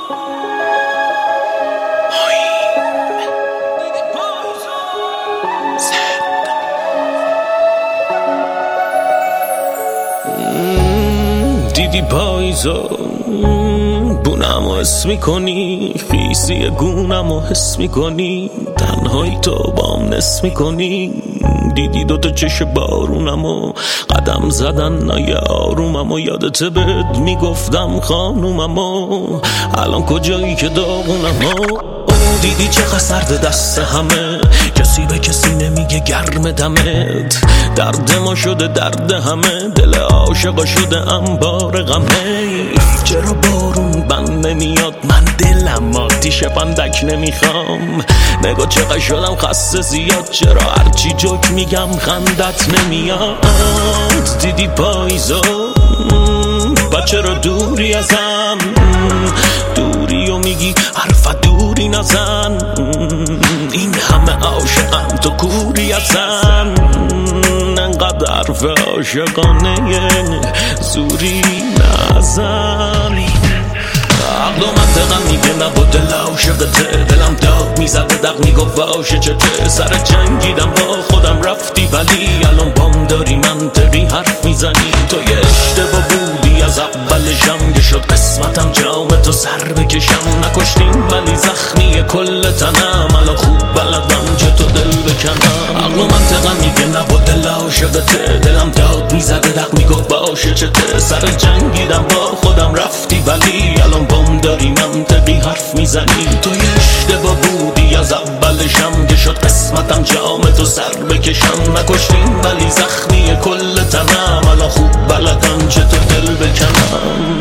دیدی پاییزا بونمو حس میکنی، خیسی گونمو حس میکنی، تنهایی تو بام نس میکنی. دیدی دوتا چش بارونمو قدم زدن نای آروممو، یادت بهت میگفتم خانوممو، الان کجایی که داغونمو. دیدی چقدر سرد دست همه، کسی به کسی نمیگه گرم دمت، درد ما شده درد همه، دل عاشقا شده انبار غمه. چرا بارون بند نمیاد، من دلم آتیش پندک نمیخوام، نگاه چقدر شدم خسته زیاد، چرا هرچی جوک میگم خندت نمیاد. دیدی پاییزا و چرا دوری ازم، دوری و میگی حرفت دوری نزن، این همه عاشقم تو کوری ازن، انقدر حرف عاشقانه زوری نزن. عقل و منطقم میگه نبا دل عاشقته، دلم داد میزده دق میگفت واشه چته، سر جنگیدم با خودم رفتی ولی الان بام داری منطقی حرف میزنی. تو یه اشتباه بودی از اولشم، که شد قسمتم جام تو سر بکشم، نکشتیم ولی زخمی کل تنم، الان خوب بلدم چه تو دل بکنم. عقل و منطقم میگه نبا دل عاشقته، دلم داد میزده دق میگفت باشه چته، سر جنگیدم با خودم رفتی ولی الان بام داری منطقی حرف میزنی. تو یه اشتباه بودی از اولشم، که شد قسمتم جام تو سر بکشم، نکشتیم ولی زخمی کل تنم، الان خوب بلدم چه تو دل بکنم.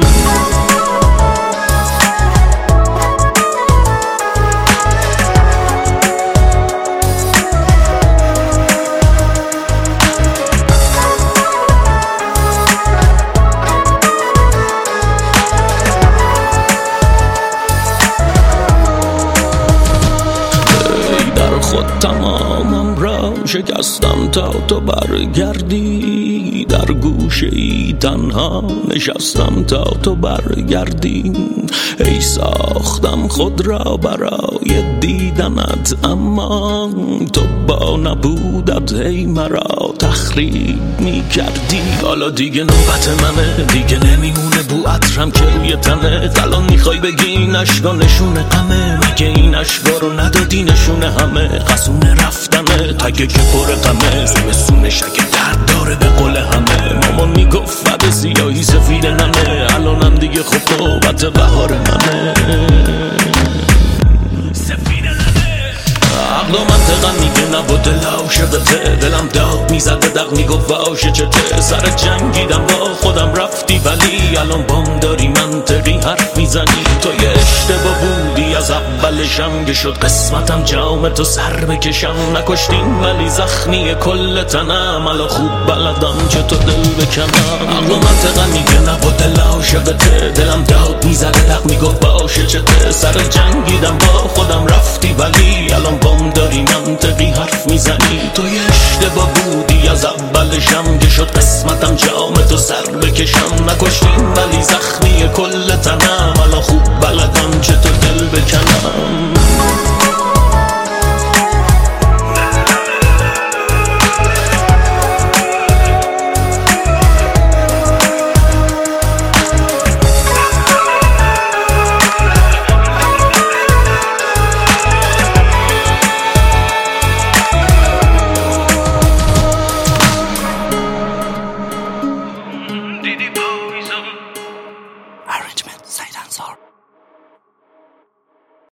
خود تمامم را شکستم تا تو برگردی، در گوشه ای تنها نشستم تا تو برگردی. ای ساختم خود را برای دیدنت، اما تو با نبودت هی مرا تخریب میکردی. حالا دیگه نوبت منه، دیگه نمیمونه بو عطرم که روی تنه، الان میخوای بگی این عشقا نشونه غمه، میگه این عشقا رو ندادی نشونه همه، قصونه رفتنه تگه که پر غمه، زمستونش اگه درد داره به قول همه، مامان میگفت فد سیاهی سفید نمه، الانم دیگه خب نوبت بهار منه. عقل و منطقم میگه نبا دل عاشقته، دلم داد میزده دق میگفت واشه چته، سر جنگیدم با خودم رفتی ولی الان بام داری منطقی حرف میزنی. تو یه اشتباه بودی از اولشم، که شد قسمتم جام تو سر بکشم، نکشتیم ولی زخمی کل تنم، الان خوب بلدم چه تو دل بکنم. عقل و منطقم میگه نبا دل عاشقته، دلم داد میزده دق میگفت واشه چته، سر جنگیدم با خودم رفتی ولی الان بام داری منطقی حرف میزنی. تو یه اشتباه بودی از اولشم، که شد قسمتم جام تو سر بکشم، نکشتیم